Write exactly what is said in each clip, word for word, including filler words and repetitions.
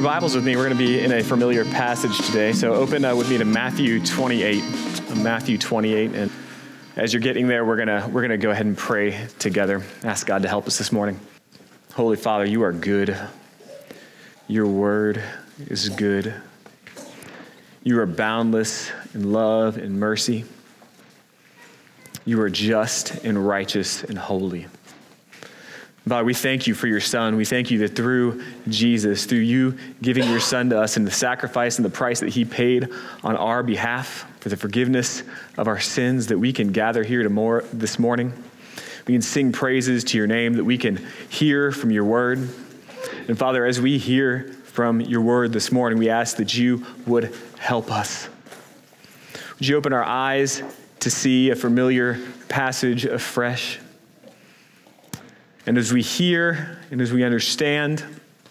Bibles with me. We're going to be in a familiar passage today. So open uh, with me to Matthew twenty-eight. Matthew twenty-eight. And as you're getting there, we're going to we're going to go ahead and pray together. Ask God to help us this morning. Holy Father, you are good. Your word is good. You are boundless in love and mercy. You are just and righteous and holy. Father, we thank you for your Son. We thank you that through Jesus, through you giving your Son to us and the sacrifice and the price that he paid on our behalf for the forgiveness of our sins, that we can gather here to more this morning. We can sing praises to your name, that we can hear from your word. And Father, as we hear from your word this morning, we ask that you would help us. Would you open our eyes to see a familiar passage afresh? And as we hear and as we understand,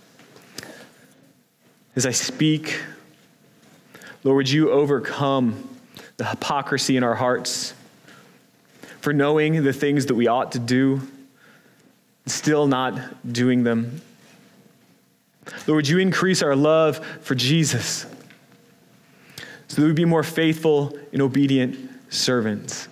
as I speak, Lord, would you overcome the hypocrisy in our hearts for knowing the things that we ought to do, still not doing them. Lord, would you increase our love for Jesus so that we'd be more faithful and obedient servants.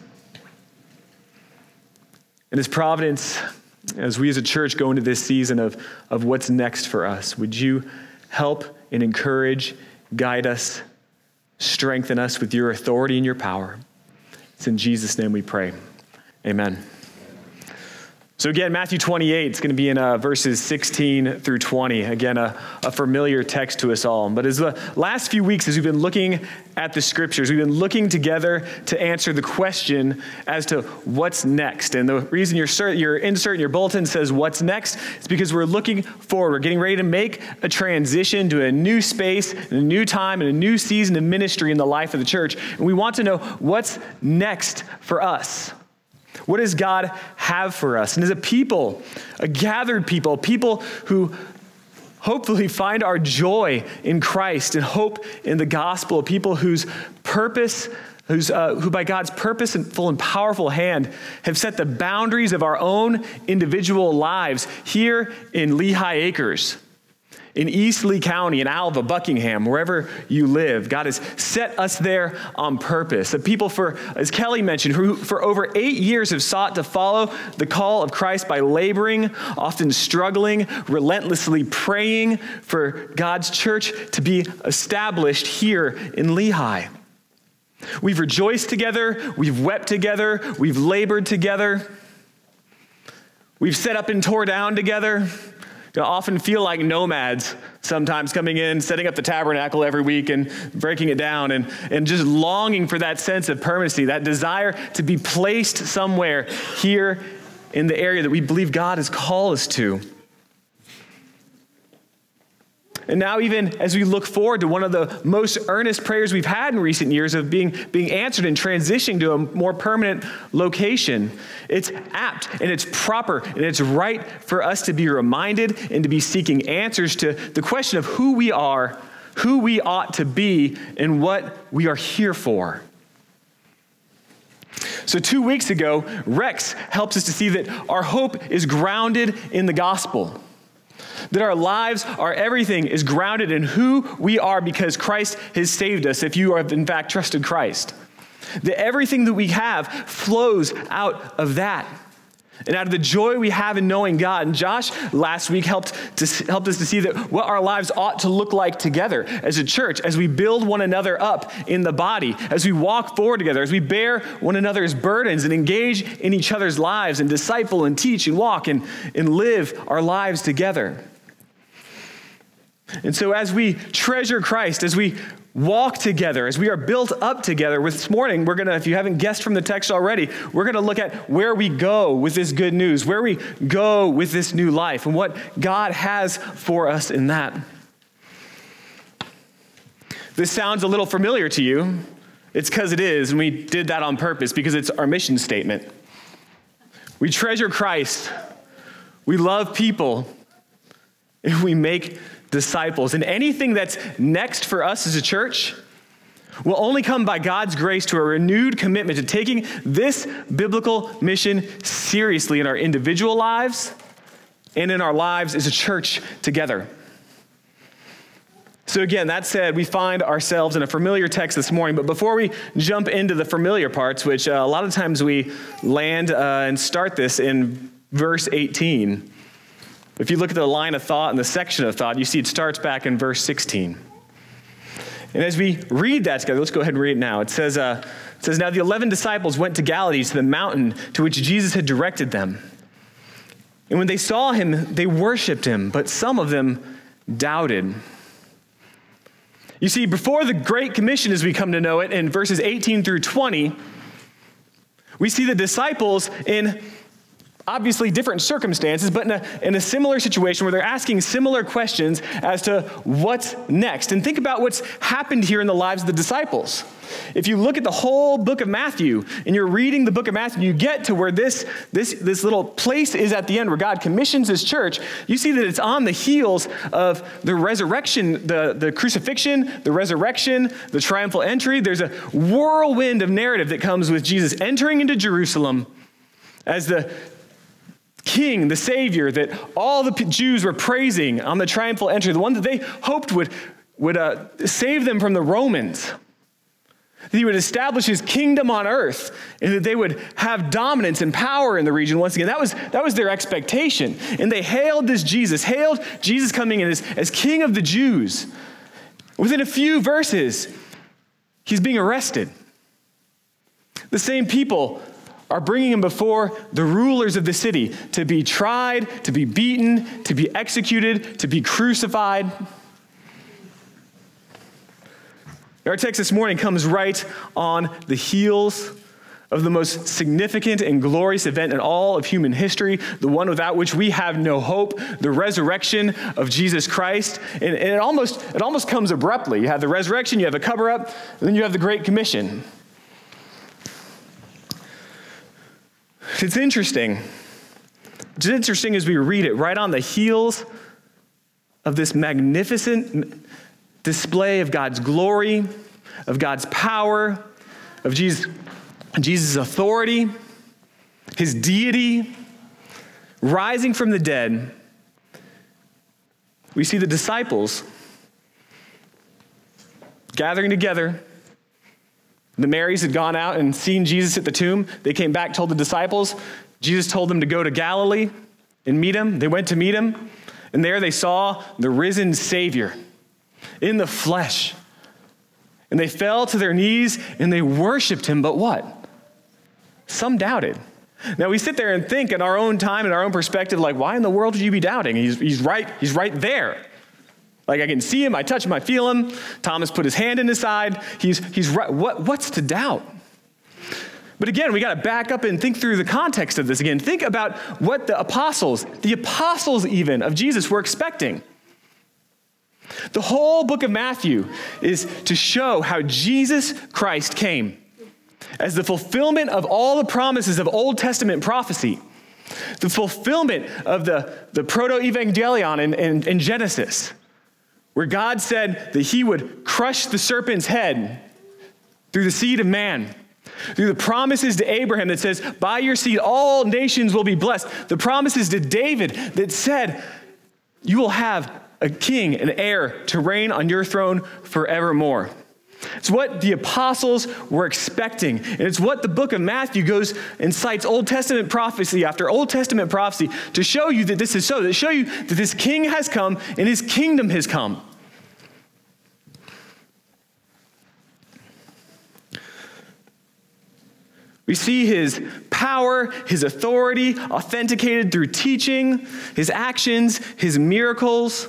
And as providence, as we as a church go into this season of, of what's next for us, would you help and encourage, guide us, strengthen us with your authority and your power? It's in Jesus' name we pray. Amen. So again, Matthew twenty-eight, it's going to be in uh, verses sixteen through twenty. Again, a, a familiar text to us all. But as the last few weeks, as we've been looking at the scriptures, we've been looking together to answer the question as to what's next. And the reason your, cert, your insert in your bulletin says what's next is because we're looking forward. We're getting ready to make a transition to a new space, and a new time, and a new season of ministry in the life of the church. And we want to know what's next for us. What does God have for us? And as a people, a gathered people, people who hopefully find our joy in Christ and hope in the gospel, people whose purpose, whose, uh, who by God's purpose and full and powerful hand have set the boundaries of our own individual lives here in Lehigh Acres, in East Lee County, in Alva, Buckingham, wherever you live. God has set us there on purpose. The people, for, as Kelly mentioned, who for over eight years have sought to follow the call of Christ by laboring, often struggling, relentlessly praying for God's church to be established here in Lehigh. We've rejoiced together, we've wept together, we've labored together, we've set up and tore down together. You often feel like nomads sometimes, coming in, setting up the tabernacle every week and breaking it down, and, and just longing for that sense of permanency, that desire to be placed somewhere here in the area that we believe God has called us to. And now, even as we look forward to one of the most earnest prayers we've had in recent years of being, being answered and transitioning to a more permanent location, it's apt and it's proper and it's right for us to be reminded and to be seeking answers to the question of who we are, who we ought to be, and what we are here for. So two weeks ago, Rex helps us to see that our hope is grounded in the gospel. That our lives, our everything is grounded in who we are because Christ has saved us, if you have in fact trusted Christ. That everything that we have flows out of that. And out of the joy we have in knowing God. And Josh last week helped to, helped us to see that what our lives ought to look like together as a church, as we build one another up in the body, as we walk forward together, as we bear one another's burdens and engage in each other's lives and disciple and teach and walk and, and live our lives together. And so as we treasure Christ, as we walk together, as we are built up together, this morning, we're going to, if you haven't guessed from the text already, we're going to look at where we go with this good news, where we go with this new life, and what God has for us in that. This sounds a little familiar to you. It's because it is, and we did that on purpose because it's our mission statement. We treasure Christ, we love people, and we make disciples. And anything that's next for us as a church will only come by God's grace to a renewed commitment to taking this biblical mission seriously in our individual lives and in our lives as a church together. So again, that said, we find ourselves in a familiar text this morning, but before we jump into the familiar parts, which uh, a lot of times we land uh, and start this in verse eighteen, if you look at the line of thought and the section of thought, you see it starts back in verse sixteen. And as we read that together, let's go ahead and read it now. It says, uh, it says, "Now the eleven disciples went to Galilee, to the mountain to which Jesus had directed them. And when they saw him, they worshiped him, but some of them doubted." You see, before the Great Commission, as we come to know it, in verses eighteen through twenty, we see the disciples in obviously different circumstances, but in a, in a similar situation where they're asking similar questions as to what's next. And think about what's happened here in the lives of the disciples. If you look at the whole book of Matthew, and you're reading the book of Matthew, you get to where this, this, this little place is at the end, where God commissions his church. You see that it's on the heels of the resurrection, the, the crucifixion, the resurrection, the triumphal entry. There's a whirlwind of narrative that comes with Jesus entering into Jerusalem as the King, the Savior that all the Jews were praising on the triumphal entry, the one that they hoped would, would uh, save them from the Romans. That he would establish his kingdom on earth, and that they would have dominance and power in the region once again. That was, that was their expectation. And they hailed this Jesus, hailed Jesus coming in as, as King of the Jews. Within a few verses, he's being arrested. The same people are bringing him before the rulers of the city to be tried, to be beaten, to be executed, to be crucified. Our text this morning comes right on the heels of the most significant and glorious event in all of human history, the one without which we have no hope, the resurrection of Jesus Christ. And, and it almost it almost comes abruptly. You have the resurrection, you have a cover-up, and then you have the Great Commission. It's interesting. It's interesting as we read it, right on the heels of this magnificent display of God's glory, of God's power, of Jesus, Jesus' authority, his deity, rising from the dead. We see the disciples gathering together. The Marys had gone out and seen Jesus at the tomb. They came back, told the disciples. Jesus told them to go to Galilee and meet him. They went to meet him, and there they saw the risen Savior in the flesh. And they fell to their knees and they worshiped him, but what? Some doubted. Now we sit there and think in our own time, in our own perspective, like, why in the world would you be doubting? He's, he's right, he's right there. Like, I can see him, I touch him, I feel him. Thomas put his hand in his side. He's, he's right. What, what's to doubt? But again, we got to back up and think through the context of this again. Think about what the apostles, the apostles even of Jesus were expecting. The whole book of Matthew is to show how Jesus Christ came as the fulfillment of all the promises of Old Testament prophecy, the fulfillment of the, the proto-evangelion in, in, in Genesis, where God said that he would crush the serpent's head through the seed of man, through the promises to Abraham that says, by your seed all nations will be blessed, the promises to David that said, you will have a king, an heir to reign on your throne forevermore. It's what the apostles were expecting. And it's what the book of Matthew goes and cites Old Testament prophecy after Old Testament prophecy to show you that this is so, to show you that this king has come and his kingdom has come. We see his power, his authority authenticated through teaching, his actions, his miracles.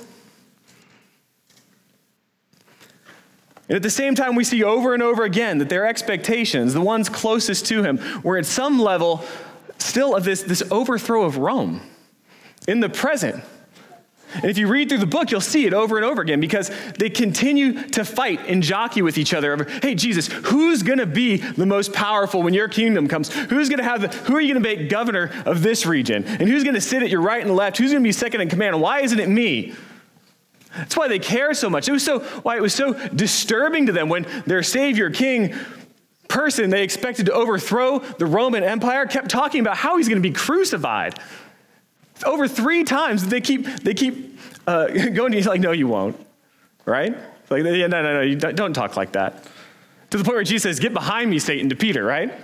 And at the same time, we see over and over again that their expectations, the ones closest to him, were at some level still of this, this overthrow of Rome in the present. And if you read through the book, you'll see it over and over again because they continue to fight and jockey with each other over, hey, Jesus, who's going to be the most powerful when your kingdom comes? Who's going to have the, who are you going to make governor of this region? And who's going to sit at your right and left? Who's going to be second in command? Why isn't it me? That's why they care so much. It was so why it was so disturbing to them when their Savior, King, person they expected to overthrow the Roman Empire kept talking about how he's going to be crucified. Over three times they keep they keep uh, going to you like, no, you won't, right? Like, yeah, no, no, no, you don't, don't talk like that. To the point where Jesus says, get behind me, Satan, to Peter, right?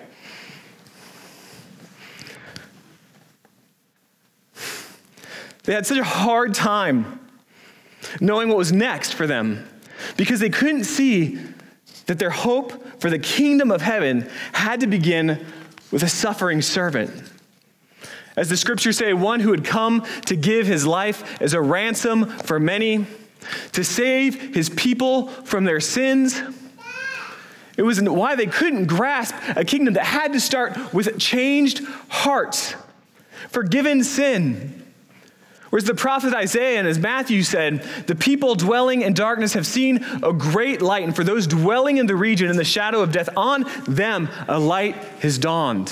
They had such a hard time knowing what was next for them because they couldn't see that their hope for the kingdom of heaven had to begin with a suffering servant. As the scriptures say, one who had come to give his life as a ransom for many, to save his people from their sins. It was why they couldn't grasp a kingdom that had to start with changed hearts, forgiven sin. Whereas the prophet Isaiah and as Matthew said, the people dwelling in darkness have seen a great light, and for those dwelling in the region in the shadow of death, on them a light has dawned.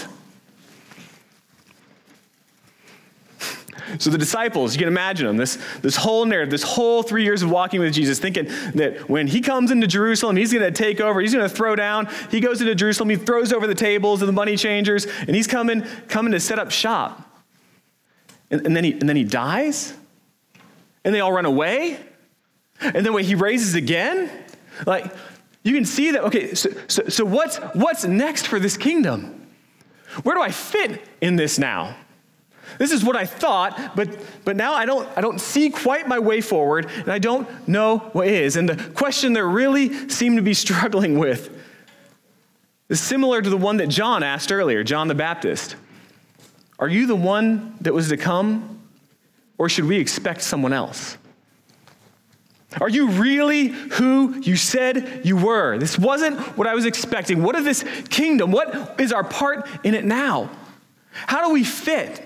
So the disciples, you can imagine them, this, this whole narrative, this whole three years of walking with Jesus, thinking that when he comes into Jerusalem, he's going to take over, he's going to throw down, he goes into Jerusalem, he throws over the tables of the money changers, and he's coming, coming to set up shop. And, and, then he, and then he dies, and they all run away, and then when he raises again, like, you can see that, okay, so, so, so what's, what's next for this kingdom? Where do I fit in this now? This is what I thought, but but now I don't I don't see quite my way forward, and I don't know what is. And the question they really seem to be struggling with is similar to the one that John asked earlier, John the Baptist. Are you the one that was to come, or should we expect someone else? Are you really who you said you were? This wasn't what I was expecting. What is this kingdom? What is our part in it now? How do we fit?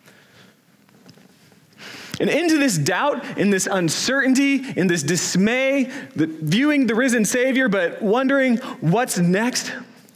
And into this doubt, in this uncertainty, in this dismay, the, viewing the risen Savior, but wondering what's next,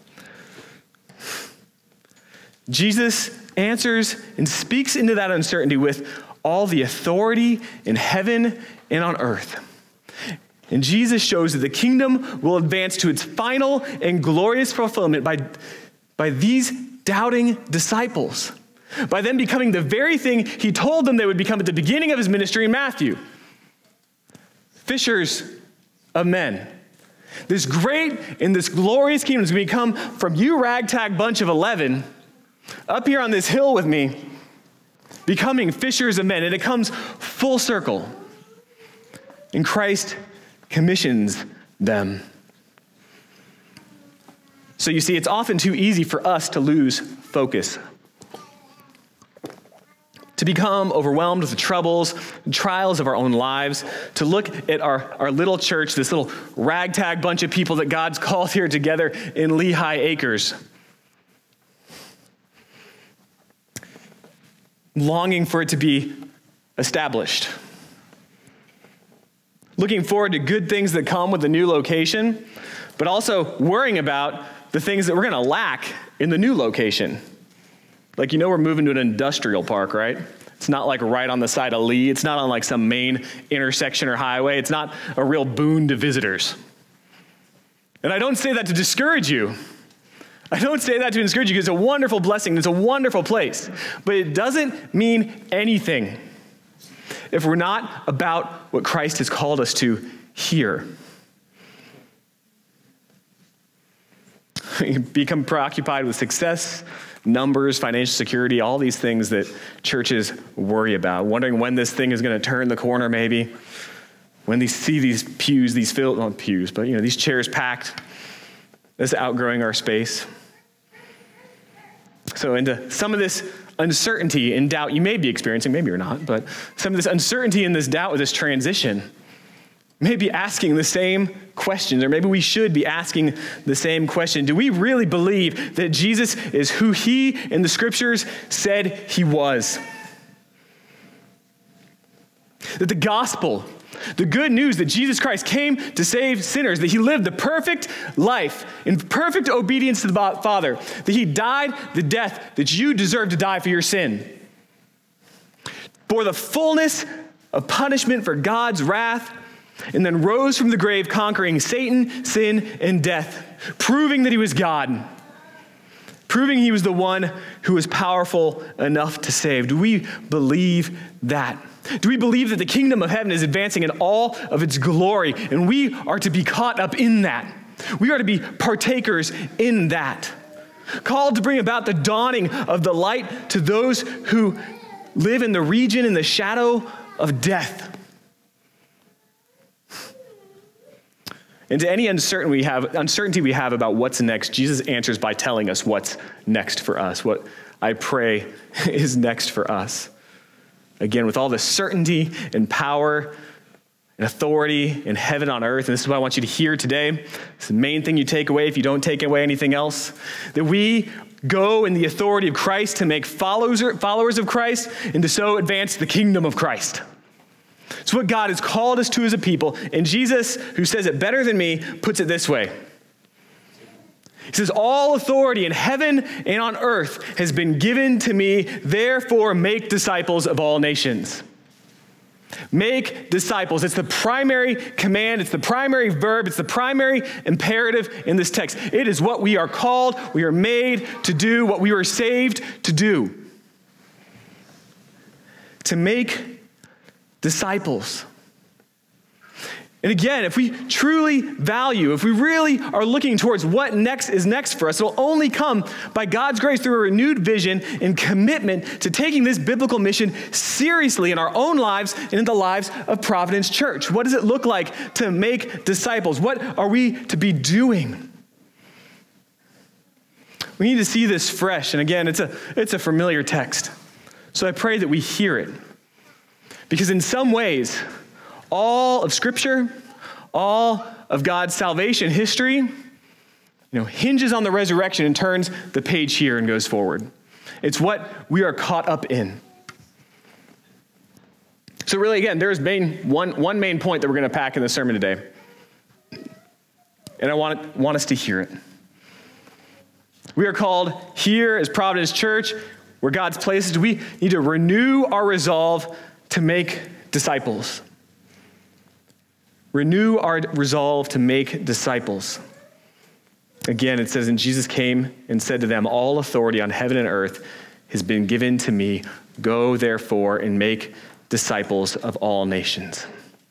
Jesus answers and speaks into that uncertainty with all the authority in heaven and on earth. And Jesus shows that the kingdom will advance to its final and glorious fulfillment by, by these doubting disciples. By them becoming the very thing he told them they would become at the beginning of his ministry in Matthew. Fishers of men. This great and this glorious kingdom is going to become from you ragtag bunch of eleven up here on this hill with me, becoming fishers of men. And it comes full circle. And Christ commissions them. So you see, it's often too easy for us to lose focus, to become overwhelmed with the troubles and trials of our own lives, to look at our, our little church, this little ragtag bunch of people that God's called here together in Lehigh Acres, longing for it to be established, looking forward to good things that come with the new location, but also worrying about the things that we're going to lack in the new location. Like, you know, we're moving to an industrial park, right? It's not like right on the side of Lee. It's not on like some main intersection or highway. It's not a real boon to visitors. And I don't say that to discourage you. I don't say that to discourage you because it's a wonderful blessing. It's a wonderful place. But it doesn't mean anything if we're not about what Christ has called us to here. You become preoccupied with success, numbers, financial security, all these things that churches worry about, wondering when this thing is going to turn the corner maybe, when they see these pews, these filled, not pews, but you know, these chairs packed, this outgrowing our space. So into some of this uncertainty and doubt you may be experiencing, maybe you're not, but some of this uncertainty and this doubt with this transition, maybe asking the same questions, or maybe we should be asking the same question. Do we really believe that Jesus is who he in the scriptures said he was? That the gospel, the good news that Jesus Christ came to save sinners, that he lived the perfect life in perfect obedience to the Father, that he died the death that you deserve to die for your sin, bore the fullness of punishment for God's wrath, and then rose from the grave, conquering Satan, sin, and death, proving that he was God. proving he was the one who was powerful enough to save. Do we believe that? Do we believe that the kingdom of heaven is advancing in all of its glory, and we are to be caught up in that? We are to be partakers in that. Called to bring about the dawning of the light to those who live in the region in the shadow of death. And to any uncertainty we have, uncertainty we have about what's next, Jesus answers by telling us what's next for us, what I pray is next for us. Again, with all the certainty and power and authority in heaven on earth, and this is what I want you to hear today. It's the main thing you take away if you don't take away anything else, that we go in the authority of Christ to make followers, followers of Christ and to so advance the kingdom of Christ. It's what God has called us to as a people, and Jesus, who says it better than me, puts it this way. He says, all authority in heaven and on earth has been given to me, therefore make disciples of all nations. Make disciples. It's the primary command. It's the primary verb. It's the primary imperative in this text. It is what we are called, we are made to do, what we were saved to do. To make disciples. And again, if we truly value, if we really are looking towards what next is next for us, it will only come by God's grace through a renewed vision and commitment to taking this biblical mission seriously in our own lives and in the lives of Providence Church. What does it look like to make disciples? What are we to be doing? We need to see this fresh. And again, it's a, it's a familiar text. So I pray that we hear it. Because in some ways, all of Scripture, all of God's salvation history, you know, hinges on the resurrection and turns the page here and goes forward. It's what we are caught up in. So really, again, there's main, one, one main point that we're going to pack in the sermon today. And I want, want us to hear it. We are called here as Providence Church, where God's places, we need to renew our resolve to make disciples. Renew our resolve to make disciples. Again, it says, and Jesus came and said to them, all authority on heaven and earth has been given to me. Go, therefore, and make disciples of all nations.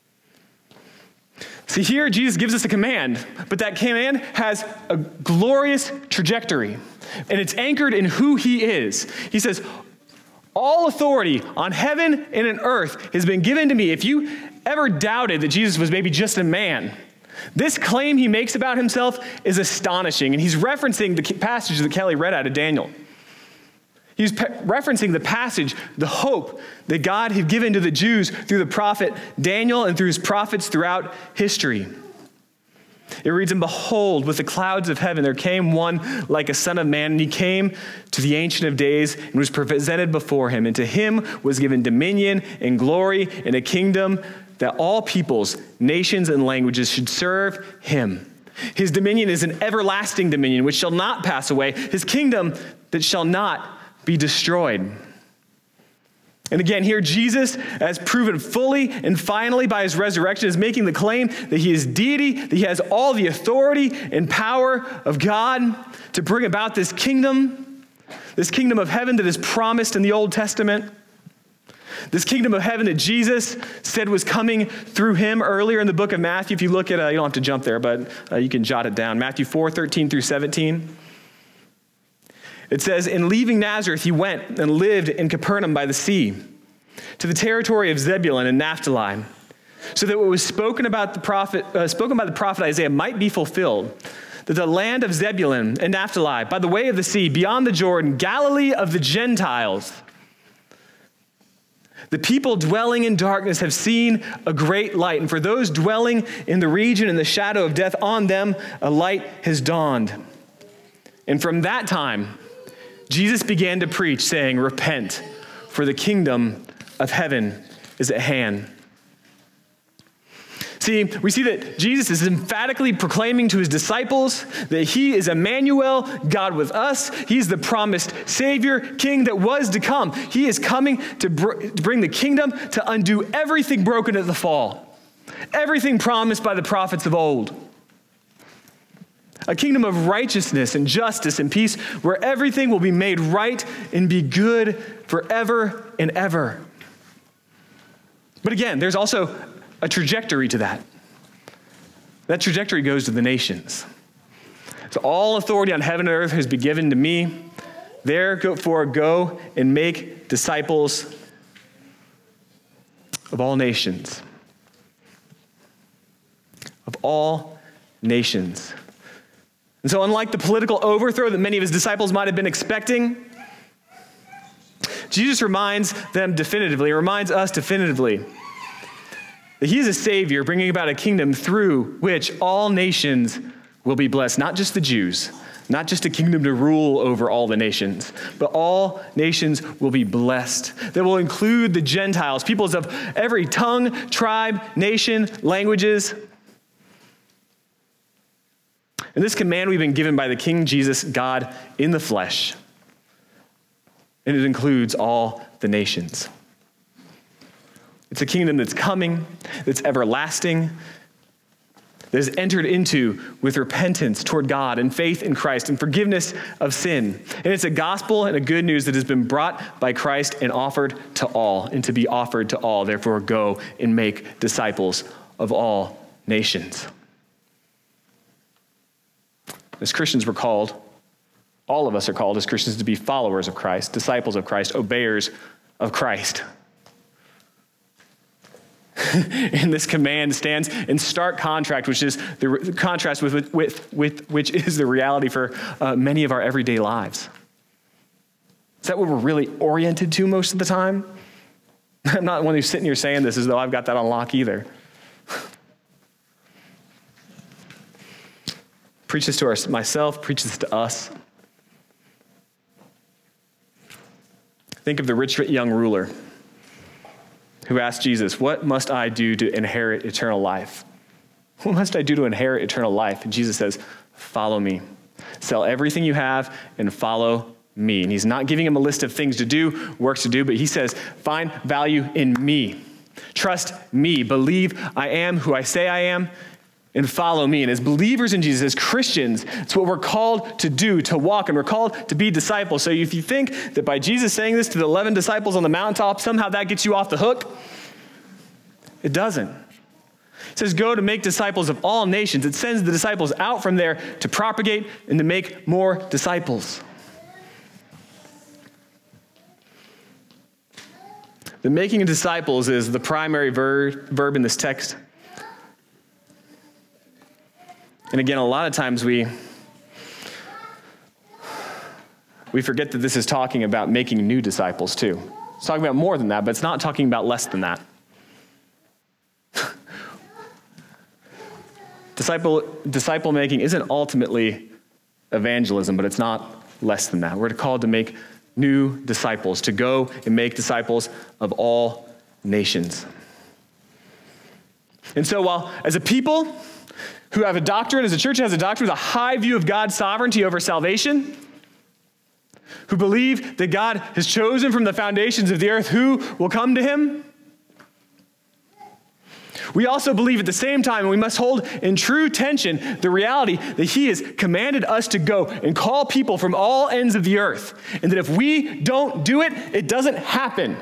See, here Jesus gives us a command, but that command has a glorious trajectory, and it's anchored in who he is. He says, all authority on heaven and on earth has been given to me. If you ever doubted that Jesus was maybe just a man, this claim he makes about himself is astonishing. And he's referencing the passage that Kelly read out of Daniel. He's pe- referencing the passage, the hope that God had given to the Jews through the prophet Daniel and through his prophets throughout history. It reads, and behold, with the clouds of heaven, there came one like a son of man, and he came to the Ancient of Days and was presented before him. And to him was given dominion and glory and a kingdom that all peoples, nations, and languages should serve him. His dominion is an everlasting dominion which shall not pass away, his kingdom that shall not be destroyed. And again, here Jesus, as proven fully and finally by his resurrection, is making the claim that he is deity, that he has all the authority and power of God to bring about this kingdom, this kingdom of heaven that is promised in the Old Testament. This kingdom of heaven that Jesus said was coming through him earlier in the book of Matthew. If you look at, uh, you don't have to jump there, but uh, you can jot it down. Matthew four, thirteen through seventeen. It says, in leaving Nazareth, he went and lived in Capernaum by the sea, to the territory of Zebulun and Naphtali, so that what was spoken about the prophet, uh, spoken by the prophet Isaiah might be fulfilled, that the land of Zebulun and Naphtali, by the way of the sea, beyond the Jordan, Galilee of the Gentiles, the people dwelling in darkness have seen a great light, and for those dwelling in the region in the shadow of death, on them a light has dawned. And from that time, Jesus began to preach, saying, repent, for the kingdom of heaven is at hand. See, we see that Jesus is emphatically proclaiming to his disciples that he is Emmanuel, God with us. He's the promised Savior, King that was to come. He is coming to, br- to bring the kingdom to undo everything broken at the fall, everything promised by the prophets of old. a kingdom of righteousness and justice and peace where everything will be made right and be good forever and ever. But again, there's also a trajectory to that. That trajectory goes to the nations. So all authority on heaven and earth has been given to me. Therefore, go and make disciples of all nations. Of all nations. And so unlike the political overthrow that many of his disciples might have been expecting, Jesus reminds them definitively, reminds us definitively, that he is a savior bringing about a kingdom through which all nations will be blessed. Not just the Jews, not just a kingdom to rule over all the nations, but all nations will be blessed. That will include the Gentiles, peoples of every tongue, tribe, nation, languages. And this command we've been given by the King Jesus, God in the flesh. And it includes all the nations. It's a kingdom that's coming, that's everlasting, that is entered into with repentance toward God and faith in Christ and forgiveness of sin. And it's a gospel and a good news that has been brought by Christ and offered to all, and to be offered to all. Therefore, go and make disciples of all nations. As Christians, we're called, all of us are called as Christians to be followers of Christ, disciples of Christ, obeyers of Christ. And this command stands in stark contrast, which is the contrast with, with, with which is the reality for uh, many of our everyday lives. Is that what we're really oriented to most of the time? I'm not one who's sitting here saying this as though I've got that on lock either. Preach this to our, myself, preach this to us. Think of the rich young ruler who asked Jesus, what must I do to inherit eternal life? What must I do to inherit eternal life? And Jesus says, follow me. Sell everything you have and follow me. And he's not giving him a list of things to do, works to do, but he says, find value in me. Trust me. Believe I am who I say I am, and follow me. And as believers in Jesus, as Christians, it's what we're called to do, to walk, and we're called to be disciples. So if you think that by Jesus saying this to the eleven disciples on the mountaintop, somehow that gets you off the hook, it doesn't. It says, go to make disciples of all nations. It sends the disciples out from there to propagate and to make more disciples. The making of disciples is the primary ver- verb in this text. And again, a lot of times we we forget that this is talking about making new disciples too. It's talking about more than that, but it's not talking about less than that. Disciple disciple making isn't ultimately evangelism, but it's not less than that. We're called to make new disciples, to go and make disciples of all nations. And so while as a people who have a doctrine, as a church has a doctrine with a high view of God's sovereignty over salvation, who believe that God has chosen from the foundations of the earth who will come to him, we also believe at the same time, and we must hold in true tension the reality that he has commanded us to go and call people from all ends of the earth, and that if we don't do it, it doesn't happen.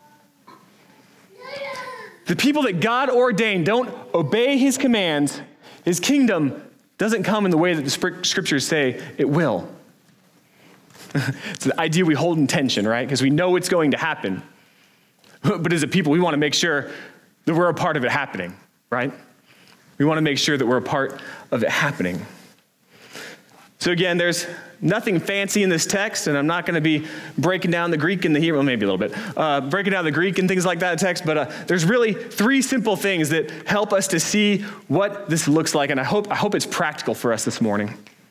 The people that God ordained don't obey his commands, his kingdom doesn't come in the way that the scriptures say it will. It's the idea we hold in tension, right? Because we know it's going to happen. But as a people, we want to make sure that we're a part of it happening, right? We want to make sure that we're a part of it happening. So again, there's nothing fancy in this text, and I'm not going to be breaking down the Greek and the Hebrew, well, maybe a little bit, uh, breaking down the Greek and things like that in text, but uh, there's really three simple things that help us to see what this looks like, and I hope, I hope it's practical for us this morning.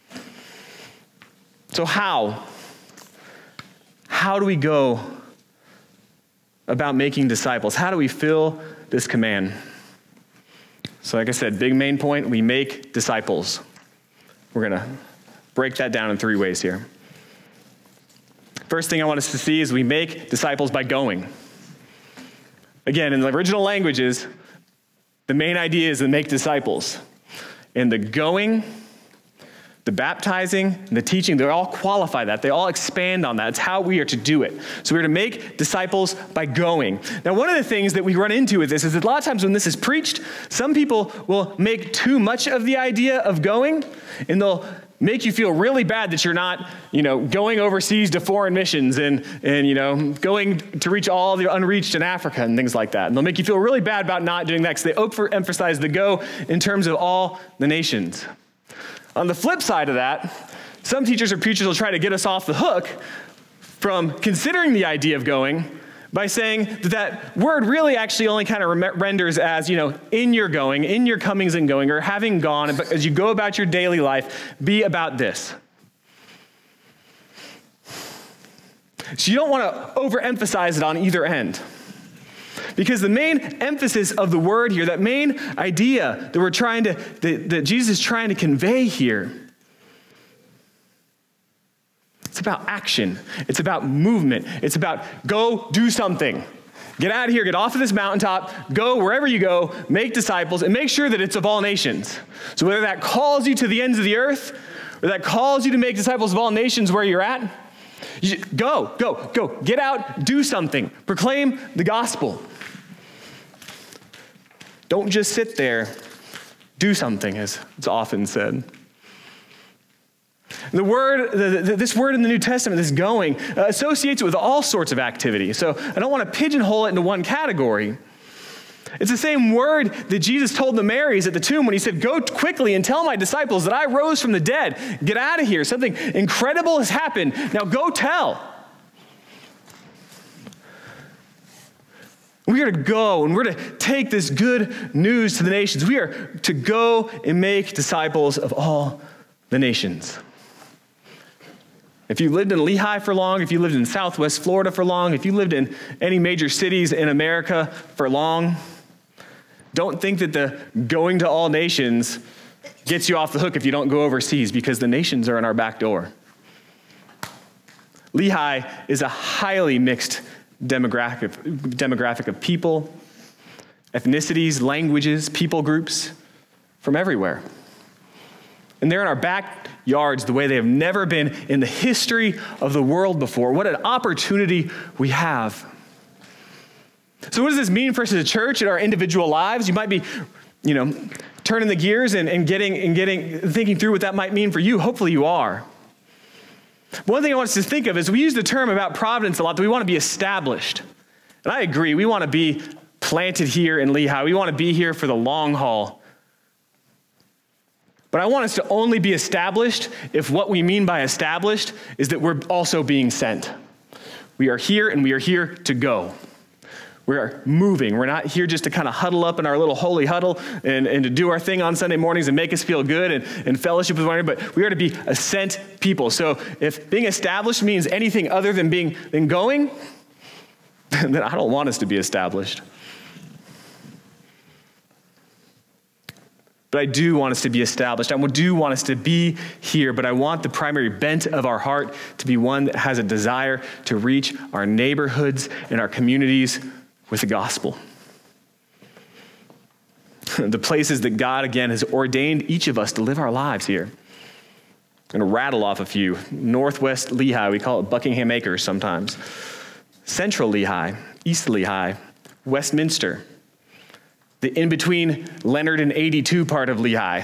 So how? How do we go about making disciples? How do we fill this command? So like I said, big main point, we make disciples. We're going to break that down in three ways here. First thing I want us to see is we make disciples by going. Again, in the original languages, the main idea is to make disciples. And the going the baptizing, and the teaching, they all qualify that. They all expand on that. It's how we are to do it. So we're to make disciples by going. Now, one of the things that we run into with this is that a lot of times when this is preached, some people will make too much of the idea of going, and they'll make you feel really bad that you're not, you know, going overseas to foreign missions and, and, you know, going to reach all the unreached in Africa and things like that. And they'll make you feel really bad about not doing that because they overemphasize the go in terms of all the nations. On the flip side of that, some teachers or preachers will try to get us off the hook from considering the idea of going by saying that that word really actually only kind of renders as, you know, in your going, in your comings and going, or having gone, and as you go about your daily life, be about this. So you don't want to overemphasize it on either end. Because the main emphasis of the word here, that main idea that we're trying to, that, that Jesus is trying to convey here, it's about action. It's about movement. It's about go do something. Get out of here, get off of this mountaintop, go wherever you go, make disciples, and make sure that it's of all nations. So whether that calls you to the ends of the earth, or that calls you to make disciples of all nations where you're at, you, go, go, go. Get out, do something. Proclaim the gospel. Don't just sit there. Do something, as it's often said. The word, the, the, this word in the New Testament, this going, uh, associates it with all sorts of activity. So I don't want to pigeonhole it into one category. It's the same word that Jesus told the Marys at the tomb when he said, go quickly and tell my disciples that I rose from the dead. Get out of here. Something incredible has happened. Now go tell. We are to go and we're to take this good news to the nations. We are to go and make disciples of all the nations. If you lived in Lehigh for long, if you lived in Southwest Florida for long, if you lived in any major cities in America for long, don't think that the going to all nations gets you off the hook if you don't go overseas, because the nations are in our back door. Lehigh is a highly mixed demographic, demographic of people, ethnicities, languages, people groups from everywhere. And they're in our backyards the way they have never been in the history of the world before. What an opportunity we have. So what does this mean for us as a church in our individual lives? You might be, you know, turning the gears and, and getting and getting thinking through what that might mean for you. Hopefully you are. One thing I want us to think of is we use the term about providence a lot, that we want to be established. And I agree, we want to be planted here in Lehigh. We want to be here for the long haul. But I want us to only be established if what we mean by established is that we're also being sent. We are here and we are here to go. We are moving. We're not here just to kind of huddle up in our little holy huddle and, and to do our thing on Sunday mornings and make us feel good and, and fellowship with one another, but we are to be a sent people. So if being established means anything other than being than going, then I don't want us to be established. But I do want us to be established. I do want us to be here, but I want the primary bent of our heart to be one that has a desire to reach our neighborhoods and our communities with the gospel. The places that God, again, has ordained each of us to live our lives here. I'm going to rattle off a few. Northwest Lehigh, we call it Buckingham Acres sometimes. Central Lehigh, East Lehigh, Westminster, the in-between Leonard and eighty-two part of Lehigh,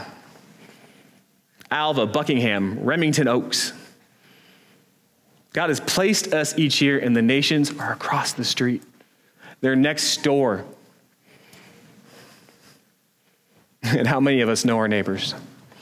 Alva, Buckingham, Remington Oaks. God has placed us each year, and the nations are across the street. They're next door. And how many of us know our neighbors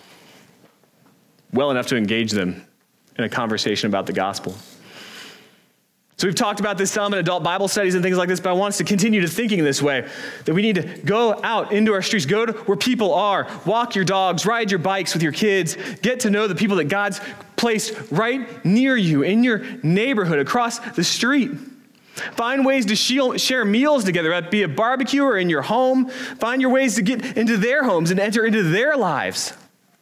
well enough to engage them in a conversation about the gospel? So we've talked about this some in adult Bible studies and things like this, but I want us to continue to thinking this way, that we need to go out into our streets, go to where people are, walk your dogs, ride your bikes with your kids, get to know the people that God's placed right near you, in your neighborhood, across the street. Find ways to share meals together, whether it be a barbecue or in your home. Find your ways to get into their homes and enter into their lives.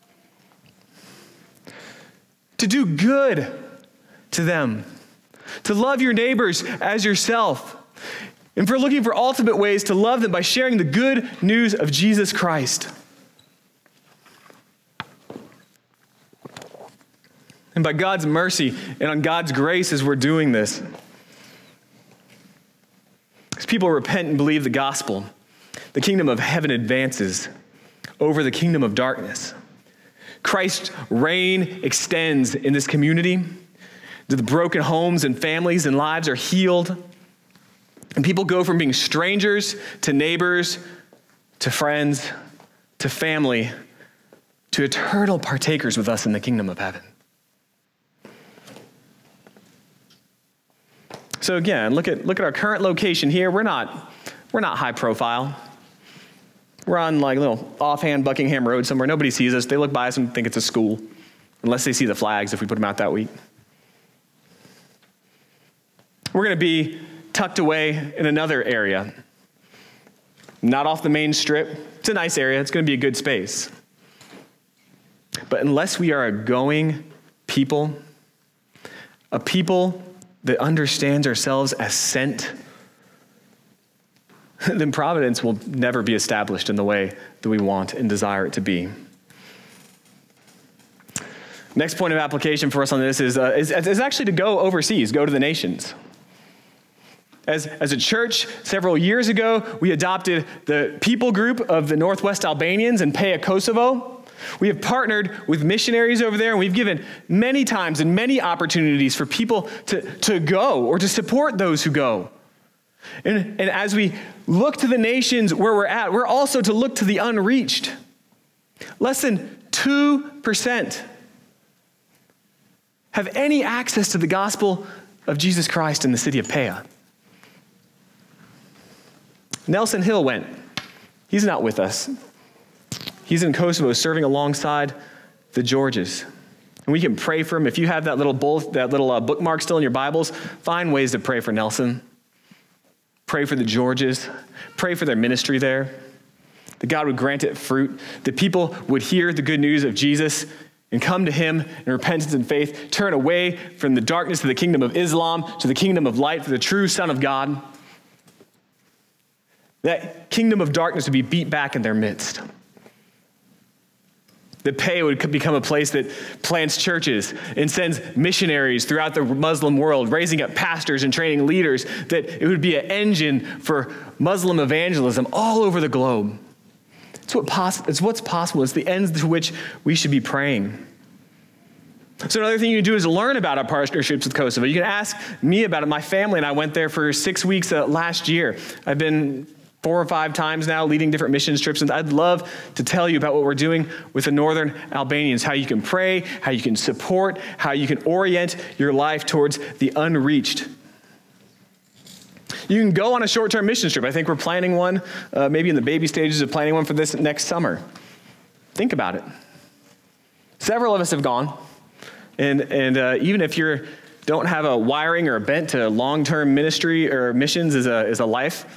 To do good to them. To love your neighbors as yourself. And for looking for ultimate ways to love them by sharing the good news of Jesus Christ. And by God's mercy and on God's grace as we're doing this, as people repent and believe the gospel, the kingdom of heaven advances over the kingdom of darkness. Christ's reign extends in this community. The broken homes and families and lives are healed. And people go from being strangers to neighbors, to friends, to family, to eternal partakers with us in the kingdom of heaven. So again, look at look at our current location here. We're not we're not high profile. We're on like a little offhand Buckingham Road somewhere. Nobody sees us. They look by us and think it's a school, unless they see the flags if we put them out that week. We're going to be tucked away in another area, not off the main strip. It's a nice area. It's going to be a good space. But unless we are a going people, a people that understands ourselves as sent, then providence will never be established in the way that we want and desire it to be. Next point of application for us on this is, uh, is, is actually to go overseas, go to the nations. As, as a church, several years ago, we adopted the people group of the Northwest Albanians in Peja, Kosovo. We have partnered with missionaries over there, and we've given many times and many opportunities for people to, to go or to support those who go. And, and as we look to the nations where we're at, we're also to look to the unreached. Less than two percent have any access to the gospel of Jesus Christ in the city of Peja. Nelson Hill went. He's not with us. He's in Kosovo serving alongside the Georges. And we can pray for him. If you have that little bowl, that little uh, bookmark still in your Bibles, find ways to pray for Nelson. Pray for the Georges. Pray for their ministry there. That God would grant it fruit. That people would hear the good news of Jesus and come to him in repentance and faith. Turn away from the darkness of the kingdom of Islam to the kingdom of light for the true Son of God. That kingdom of darkness would be beat back in their midst. That Peja would become a place that plants churches and sends missionaries throughout the Muslim world, raising up pastors and training leaders, that it would be an engine for Muslim evangelism all over the globe. It's, what poss- it's what's possible. It's the ends to which we should be praying. So another thing you can do is learn about our partnerships with Kosovo. You can ask me about it. My family and I went there for six weeks uh, last year. I've been four or five times now leading different missions trips, and I'd love to tell you about what we're doing with the northern Albanians, how you can pray, how you can support, how you can orient your life towards the unreached. You can go on a short-term mission trip. I think we're planning one, uh, maybe in the baby stages of planning one for this next summer. Think about it. Several of us have gone, and and uh, even if you don't have a wiring or a bent to long-term ministry or missions as a as a life,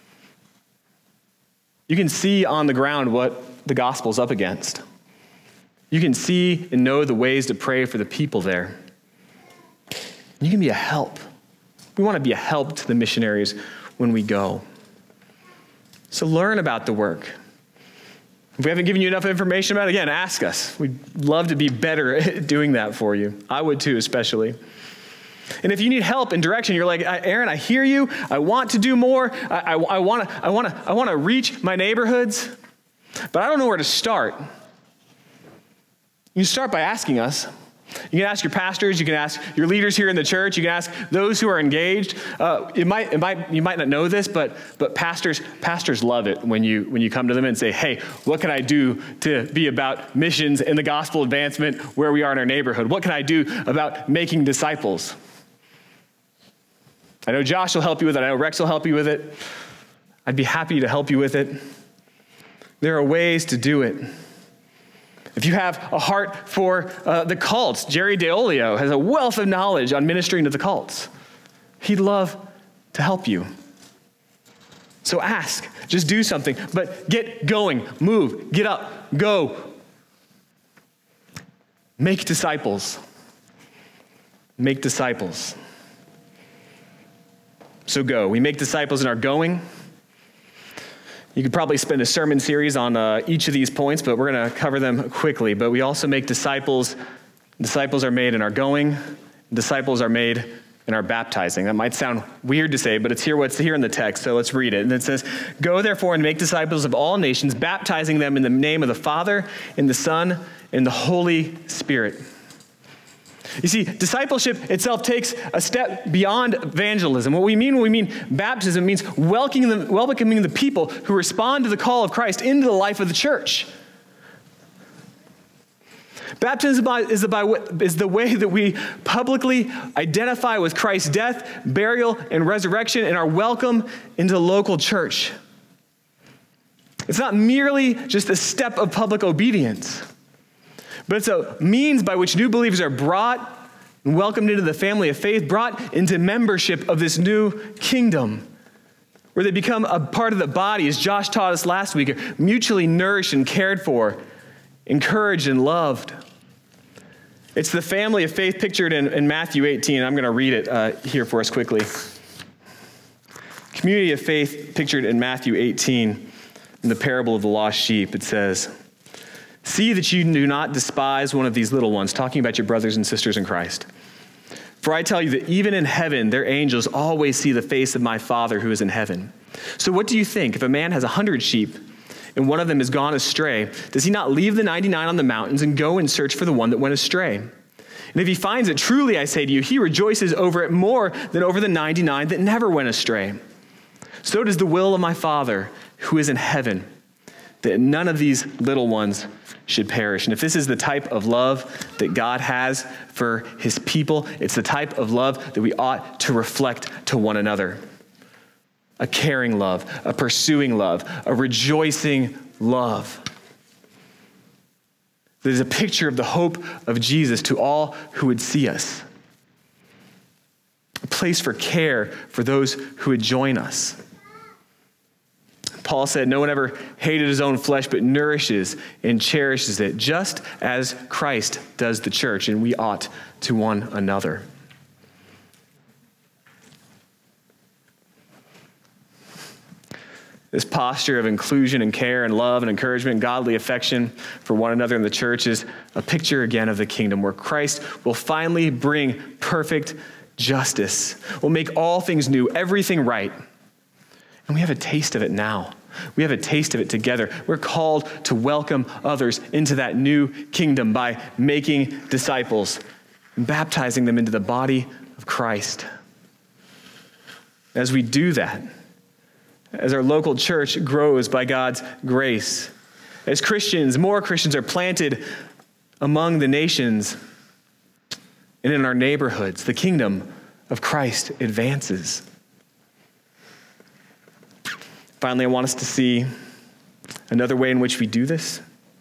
you can see on the ground what the gospel's up against. You can see and know the ways to pray for the people there. You can be a help. We want to be a help to the missionaries when we go. So learn about the work. If we haven't given you enough information about it, again, ask us. We'd love to be better at doing that for you. I would too, especially. And if you need help and direction, you're like, Aaron, I hear you. I want to do more. I, I, I want to I want to, I want to reach my neighborhoods, but I don't know where to start. You can start by asking us. You can ask your pastors. You can ask your leaders here in the church. You can ask those who are engaged. Uh, it might, it might, you might not know this, but but pastors pastors love it when you when you come to them and say, hey, what can I do to be about missions and the gospel advancement where we are in our neighborhood? What can I do about making disciples? I know Josh will help you with it. I know Rex will help you with it. I'd be happy to help you with it. There are ways to do it. If you have a heart for uh, the cults, Jerry DeOlio has a wealth of knowledge on ministering to the cults. He'd love to help you. So ask, just do something, but get going, move, get up, go. Make disciples. Make disciples. So go. We make disciples in our going. You could probably spend a sermon series on uh, each of these points, but we're going to cover them quickly. But we also make disciples Disciples are made in our going. Disciples are made in our baptizing. That might sound weird to say, but it's here what's here in the text, so let's read it. And it says, "Go therefore and make disciples of all nations, baptizing them in the name of the Father, and the Son, and the Holy Spirit." You see, discipleship itself takes a step beyond evangelism. What we mean when we mean baptism means welcoming the, welcoming the people who respond to the call of Christ into the life of the church. Baptism is the, by, is the way that we publicly identify with Christ's death, burial, and resurrection and are welcome into the local church. It's not merely just a step of public obedience, but it's a means by which new believers are brought and welcomed into the family of faith, brought into membership of this new kingdom, where they become a part of the body, as Josh taught us last week, mutually nourished and cared for, encouraged and loved. It's the family of faith pictured in, in Matthew eighteen. I'm going to read it uh, here for us quickly. Community of faith pictured in Matthew eighteen in the parable of the lost sheep. It says, "See that you do not despise one of these little ones," talking about your brothers and sisters in Christ. "For I tell you that even in heaven, their angels always see the face of my Father who is in heaven. So what do you think? If a man has a hundred sheep and one of them has gone astray, does he not leave the ninety-nine on the mountains and go and search for the one that went astray? And if he finds it, truly I say to you, he rejoices over it more than over the ninety-nine that never went astray. So does the will of my Father who is in heaven, that none of these little ones should perish." And if this is the type of love that God has for his people, it's the type of love that we ought to reflect to one another. A caring love, a pursuing love, a rejoicing love. There's a picture of the hope of Jesus to all who would see us. A place for care for those who would join us. Paul said, "No one ever hated his own flesh, but nourishes and cherishes it, just as Christ does the church," and we ought to one another. This posture of inclusion and care and love and encouragement and godly affection for one another in the church is a picture again of the kingdom, where Christ will finally bring perfect justice, will make all things new, everything right. And we have a taste of it now. We have a taste of it together. We're called to welcome others into that new kingdom by making disciples and baptizing them into the body of Christ. As we do that, as our local church grows by God's grace, as Christians, more Christians are planted among the nations and in our neighborhoods, the kingdom of Christ advances. Finally, I want us to see another way in which we do this.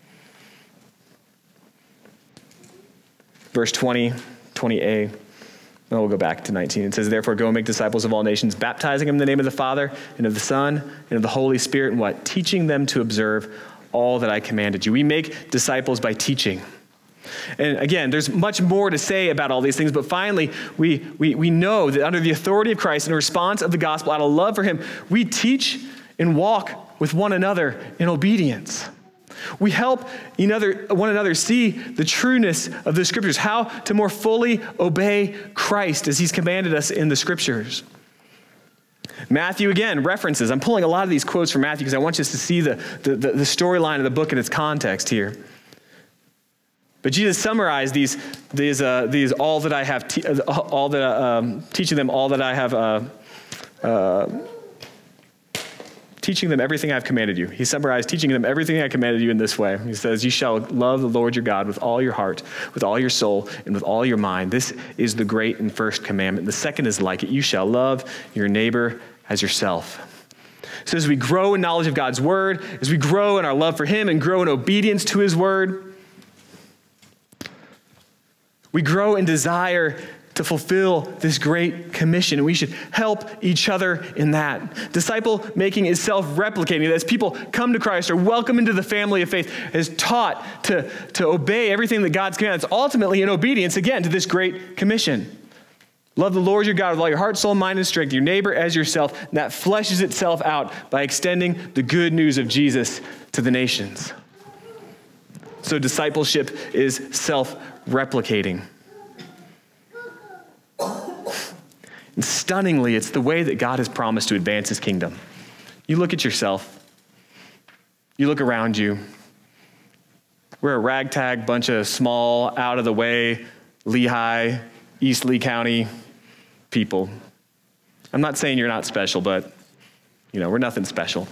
Verse twenty, twenty a. Well, we'll go back to nineteen. It says, "Therefore go and make disciples of all nations, baptizing them in the name of the Father and of the Son and of the Holy Spirit," and what? "Teaching them to observe all that I commanded you." We make disciples by teaching. And again, there's much more to say about all these things, but finally, we, we, we know that under the authority of Christ, in response of the gospel, out of love for him, we teach and walk with one another in obedience. We help another, one another see the trueness of the scriptures, how to more fully obey Christ as he's commanded us in the scriptures. Matthew, again, references. I'm pulling a lot of these quotes from Matthew because I want you to see the, the, the, the storyline of the book in its context here. But Jesus summarized these, these, uh, these all that I have, te- all that, um, teaching them all that I have, uh, uh, teaching them everything I've commanded you. He summarized teaching them everything I commanded you in this way. He says, "You shall love the Lord your God with all your heart, with all your soul, and with all your mind. This is the great and first commandment. The second is like it. You shall love your neighbor as yourself." So as we grow in knowledge of God's word, as we grow in our love for him and grow in obedience to his word, we grow in desire to fulfill this great commission, and we should help each other in that. Disciple making is self-replicating. As people come to Christ or welcome into the family of faith, is taught to, to obey everything that God's commanded. It's ultimately in obedience, again, to this great commission. Love the Lord your God with all your heart, soul, mind, and strength, your neighbor as yourself. And that fleshes itself out by extending the good news of Jesus to the nations. So discipleship is self replicating. And stunningly, it's the way that God has promised to advance his kingdom. You look at yourself. You look around you. We're a ragtag bunch of small, out-of-the-way, Lehigh, East Lee County people. I'm not saying you're not special, but, you know, we're nothing special.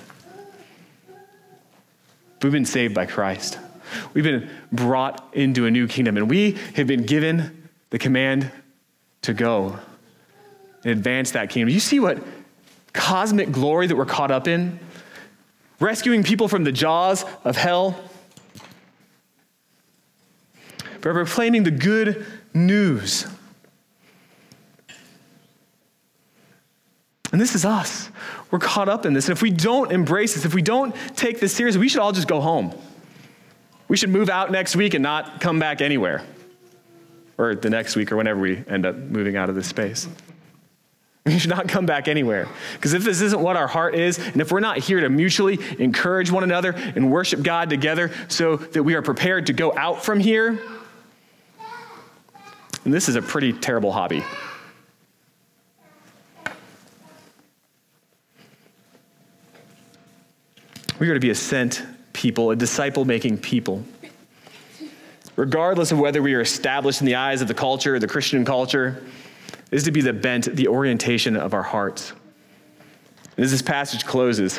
We've been saved by Christ. We've been brought into a new kingdom, and we have been given the command to go and advance that kingdom. You see what cosmic glory that we're caught up in? Rescuing people from the jaws of hell. But proclaiming the good news. And this is us. We're caught up in this. And if we don't embrace this, if we don't take this seriously, we should all just go home. We should move out next week and not come back anywhere. Or the next week or whenever we end up moving out of this space. We should not come back anywhere. Because if this isn't what our heart is, and if we're not here to mutually encourage one another and worship God together so that we are prepared to go out from here, and this is a pretty terrible hobby. We are to be a sent people, a disciple-making people. Regardless of whether we are established in the eyes of the culture or the Christian culture, is to be the bent, the orientation of our hearts. And as this passage closes,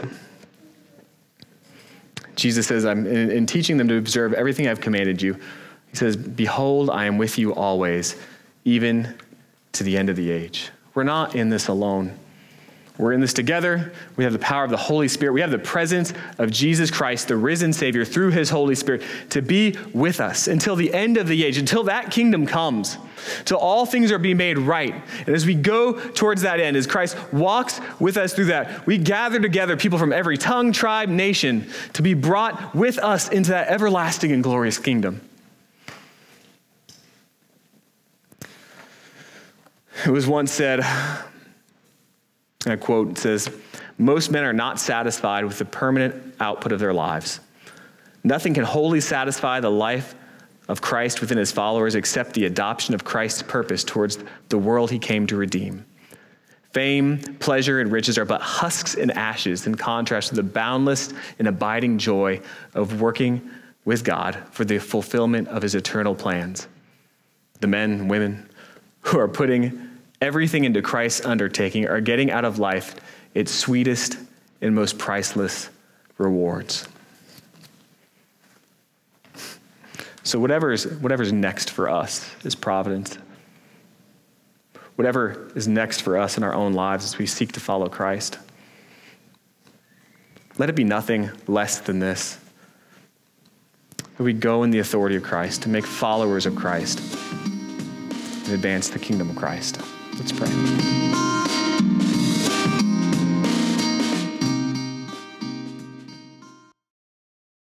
Jesus says, I'm in, in teaching them to observe everything I've commanded you. He says, behold, I am with you always, even to the end of the age. We're not in this alone. We're in this together. We have the power of the Holy Spirit. We have the presence of Jesus Christ, the risen Savior, through his Holy Spirit to be with us until the end of the age, until that kingdom comes, till all things are being made right. And as we go towards that end, as Christ walks with us through that, we gather together people from every tongue, tribe, nation to be brought with us into that everlasting and glorious kingdom. It was once said, and I quote, it says, most men are not satisfied with the permanent output of their lives. Nothing can wholly satisfy the life of Christ within his followers except the adoption of Christ's purpose towards the world he came to redeem. Fame, pleasure, and riches are but husks and ashes in contrast to the boundless and abiding joy of working with God for the fulfillment of his eternal plans. The men and women who are putting everything into Christ's undertaking are getting out of life its sweetest and most priceless rewards. So whatever's, whatever's next for us is providence. Whatever is next for us in our own lives as we seek to follow Christ, let it be nothing less than this. That we go in the authority of Christ to make followers of Christ and advance the kingdom of Christ. Let's pray.